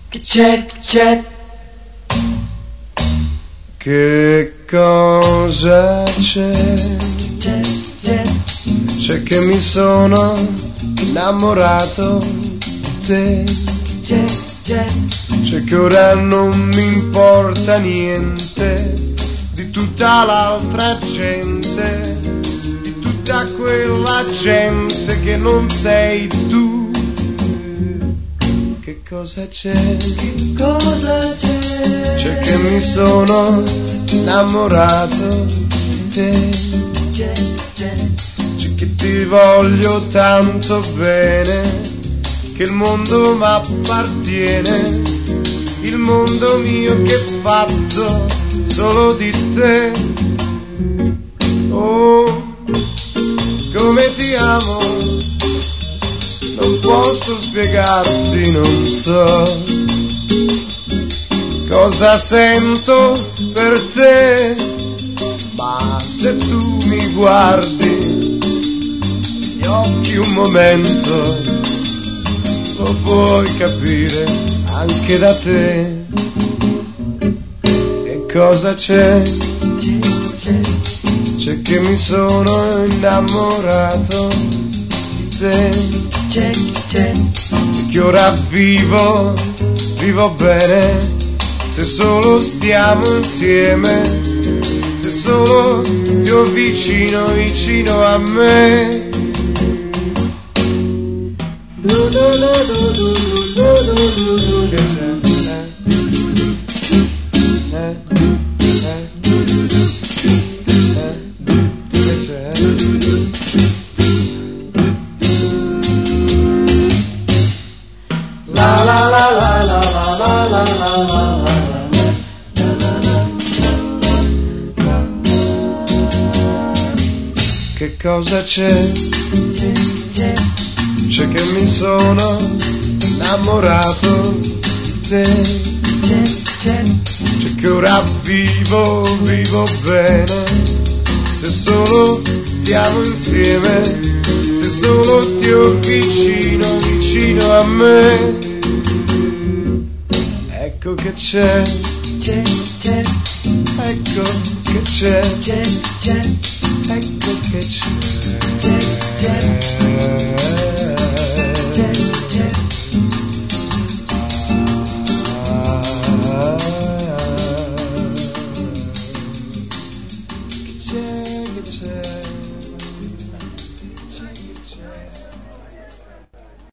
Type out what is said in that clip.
Che cosa c'è? C'è che mi sono innamorato di te. C'è che ora non mi importa niente di tutta l'altra gente, di tutta quella gente che non sei tu. Che cosa c'è? Che cosa c'è? C'è che mi sono innamorato di te. C'è che ti voglio tanto bene, che il mondo m'appartiene, il mondo mio che è fatto solo di te. Oh, come ti amo, non posso spiegarti, non so cosa sento per te, ma se tu mi guardi gli occhi un momento lo puoi capire anche da te. Che cosa c'è? C'è che mi sono innamorato di te. C'è che ora vivo bene, se solo stiamo insieme, se solo ti ho vicino a me. Che c'è? Che c'è? La la la la la la la la. Che cosa c'è? C'è che mi sono innamorato di te. C'è che ora vivo bene, se solo stiamo insieme, se solo ti ho vicino a me. Ecco che c'è, ecco che c'è, ecco che c'è.